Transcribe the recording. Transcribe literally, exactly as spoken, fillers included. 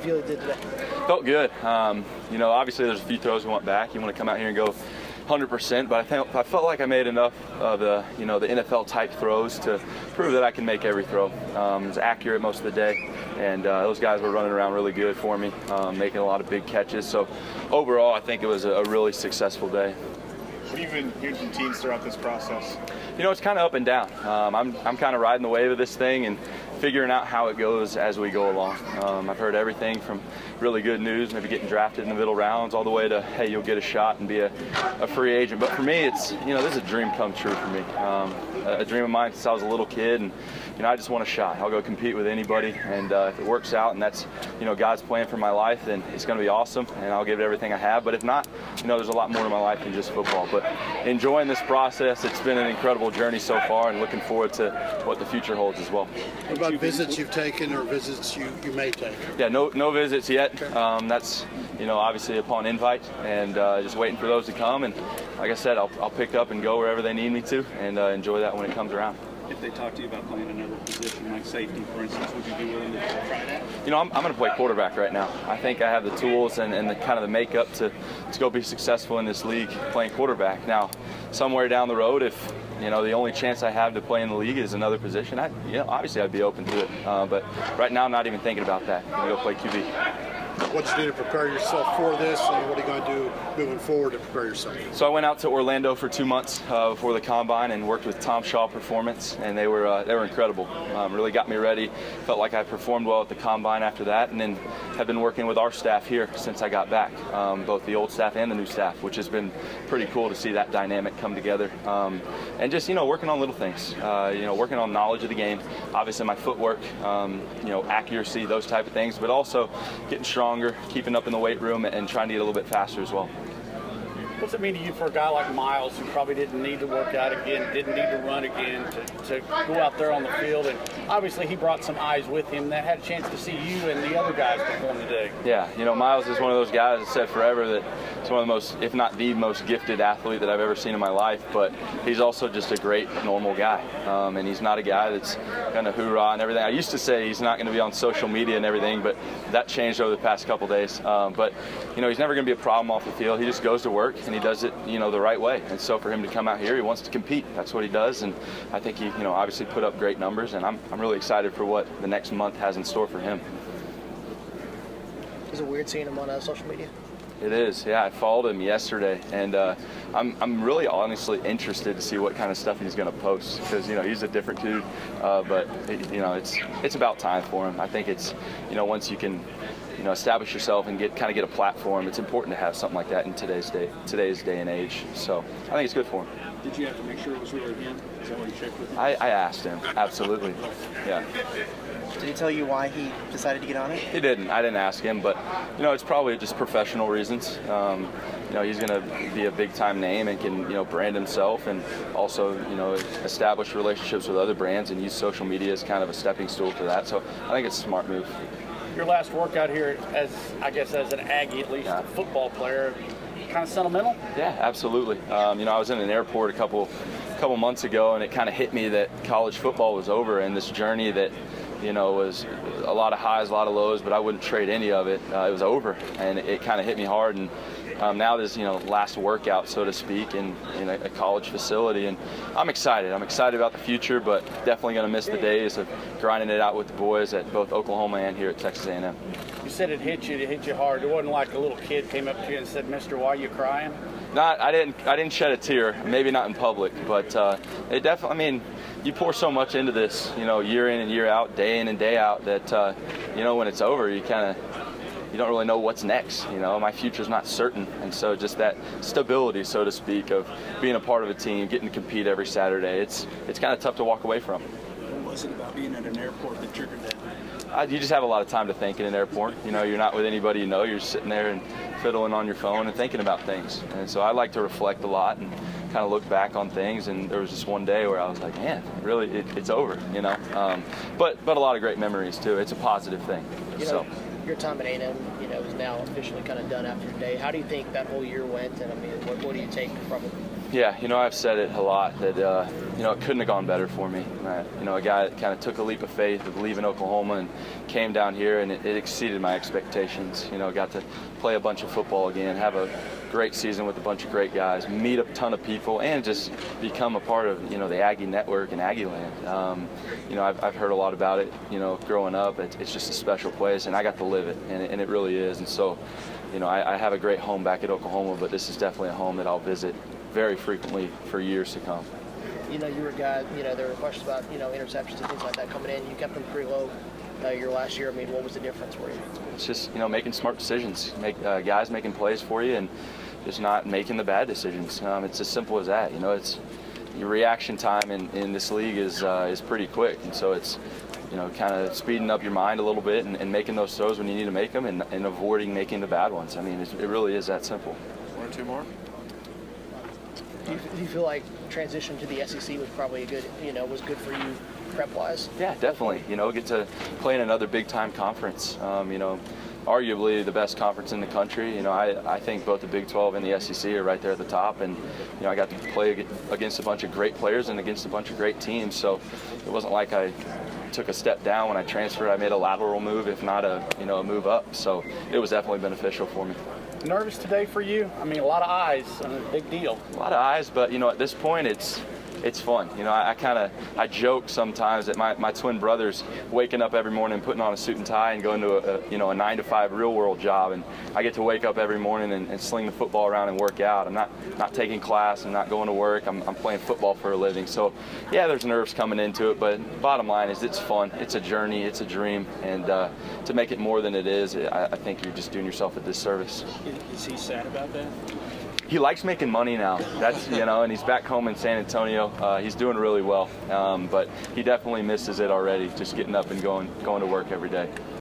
feel he did today? Felt good. Um, you know, obviously there's a few throws we want back. You want to come out here and go one hundred percent, but I think I felt like I made enough of the, you know, the N F L type throws to prove that I can make every throw. Um, it was accurate most of the day, and uh, those guys were running around really good for me, um, making a lot of big catches. So overall, I think it was a really successful day. What have you been hearing from teams throughout this process? You know, it's kind of up and down. Um, I'm, I'm kind of riding the wave of this thing and figuring out how it goes as we go along. Um, I've heard everything from really good news, maybe getting drafted in the middle rounds, all the way to, hey, you'll get a shot and be a, a free agent. But for me, it's, you know, this is a dream come true for me. Um, a, a dream of mine since I was a little kid, and, you know, I just want a shot. I'll go compete with anybody, and uh, if it works out and that's, you know, God's plan for my life, then it's going to be awesome, and I'll give it everything I have. But if not, you know, there's a lot more to my life than just football. But enjoying this process, it's been an incredible journey so far, and looking forward to what the future holds as well. What about visits you've taken or visits you, you may take? Yeah, no no visits yet. Um, that's, you know, obviously upon invite, and uh, just waiting for those to come. And like I said, I'll, I'll pick up and go wherever they need me to, and uh, enjoy that when it comes around. If they talk to you about playing another position, like safety, for instance, would you be willing to try that? You know, I'm, I'm going to play quarterback right now. I think I have the tools and, and the kind of the makeup to, to go be successful in this league playing quarterback. Now, somewhere down the road, if, you know, the only chance I have to play in the league is another position, I, you know, obviously I'd be open to it. Uh, but right now, I'm not even thinking about that. I'm going to go play Q B. What you do to prepare yourself for this, and what are you going to do moving forward to prepare yourself? So I went out to Orlando for two months uh, before the combine and worked with Tom Shaw Performance, and they were uh, they were incredible. Um, really got me ready. Felt like I performed well at the combine after that, and then have been working with our staff here since I got back, um, both the old staff and the new staff, which has been pretty cool to see that dynamic come together. Um, and just, you know, working on little things, uh, you know, working on knowledge of the game, obviously my footwork, um, you know, accuracy, those type of things, but also getting stronger, keeping up in the weight room, and trying to get a little bit faster as well. What's it mean to you for a guy like Miles, who probably didn't need to work out again, didn't need to run again, to, to go out there on the field? And obviously he brought some eyes with him that had a chance to see you and the other guys perform today. Yeah, you know, Miles is one of those guys that said forever that he's one of the most, if not the most gifted athlete that I've ever seen in my life, but he's also just a great, normal guy. Um, and he's not a guy that's going to hoorah and everything. I used to say he's not going to be on social media and everything, but that changed over the past couple days. Um, but, you know, he's never going to be a problem off the field. He just goes to work, and he does it, you know, the right way. And so for him to come out here, he wants to compete. That's what he does. And I think he, you know, obviously put up great numbers, and I'm, I'm really excited for what the next month has in store for him. Is it weird seeing him on uh, social media? It is, yeah. I followed him yesterday, and uh, I'm I'm really honestly interested to see what kind of stuff he's going to post, because, you know, he's a different dude. Uh, but it, you know, it's it's about time for him. I think it's, you know, once you can, you know, establish yourself and get kind of get a platform, it's important to have something like that in today's day today's day and age. So I think it's good for him. Did you have to make sure it was really him? Is that what you checked with him? I, I asked him, absolutely. Yeah. Did he tell you why he decided to get on it? He didn't. I didn't ask him, but, you know, it's probably just professional reasons. Um, you know, he's going to be a big-time name and can, you know, brand himself, and also, you know, establish relationships with other brands and use social media as kind of a stepping stool to that. So I think it's a smart move. Your last workout here, as I guess as an Aggie, at least, Yeah. a football player, kind of sentimental? Yeah, absolutely. Um, you know, I was in an airport a couple, couple months ago, and it kind of hit me that college football was over, and this journey that, you know, was a lot of highs, a lot of lows, but I wouldn't trade any of it. Uh, it was over, and it, it kind of hit me hard. And um, now this, you know, last workout, so to speak, in, in a, a college facility, and I'm excited. I'm excited about the future, but definitely going to miss the days of grinding it out with the boys at both Oklahoma and here at Texas A and M. You said it hit you, it hit you hard. It wasn't like a little kid came up to you and said, "Mister, why are you crying?" Not, I didn't. I didn't shed a tear. Maybe not in public, but uh, it definitely. I mean, you pour so much into this, you know, year in and year out, day in and day out, that uh, you know, when it's over, you kind of, you don't really know what's next. You know, my future's not certain, and so just that stability, so to speak, of being a part of a team, getting to compete every Saturday, it's it's kind of tough to walk away from. What was it about being at an airport that triggered that? Uh, you just have a lot of time to think in an airport. You know, you're not with anybody you know. You're sitting there and fiddling on your phone and thinking about things. And so I like to reflect a lot and kind of look back on things. And there was just one day where I was like, man, really, it, it's over, you know. Um, but but a lot of great memories, too. It's a positive thing. You so. know, your time at A and M, you know, is now officially kind of done after today. How do you think that whole year went? And, I mean, what, what do you take from it? Yeah, you know, I've said it a lot that, uh, you know, it couldn't have gone better for me. Uh, you know, a guy that kind of took a leap of faith of leaving Oklahoma and came down here, and it, it exceeded my expectations. You know, got to play a bunch of football again, have a great season with a bunch of great guys, meet a ton of people, and just become a part of, you know, the Aggie network and Aggie land. Um, you know, I've, I've heard a lot about it, you know, growing up. It, it's just a special place, and I got to live it, and it, and it really is. And so, you know, I, I have a great home back at Oklahoma, but this is definitely a home that I'll visit very frequently for years to come. You know, you were a guy, you know, there were questions about, you know, interceptions and things like that coming in. You kept them pretty low uh, your last year. I mean, what was the difference for you? It's just, you know, making smart decisions, make uh, guys making plays for you, and just not making the bad decisions. Um, it's as simple as that. You know, it's your reaction time in, in this league is uh, is pretty quick, and so it's, you know, kind of speeding up your mind a little bit and, and making those throws when you need to make them, and, and avoiding making the bad ones. I mean, it's, it really is that simple. One or two more. Do you, do you feel like transition to the S E C was probably a good, you know, was good for you prep-wise? Yeah, definitely. You know, get to play in another big-time conference. Um, you know, arguably the best conference in the country. You know, I, I think both the Big twelve and the S E C are right there at the top. And, you know, I got to play against a bunch of great players and against a bunch of great teams. So it wasn't like I took a step down when I transferred. I made a lateral move, if not a, you know, a move up. So it was definitely beneficial for me. Nervous today for you? I mean, a lot of eyes, a big deal. A lot of eyes, but, you know, at this point, it's it's fun. You know, I, I kind of I joke sometimes that my, my twin brothers waking up every morning, putting on a suit and tie, and going to a, a you know a nine to five real world job, and I get to wake up every morning and, and sling the football around and work out. I'm not not taking class. I'm not going to work. I'm, I'm playing football for a living. So, yeah, there's nerves coming into it, but bottom line is it's fun. It's a journey. It's a dream, and uh, to make it more than it is, I, I think you're just doing yourself a disservice. Is he sad about that? He likes making money now. That's, you know, and he's back home in San Antonio. Uh, he's doing really well, um, but he definitely misses it already, just getting up and going, going to work every day.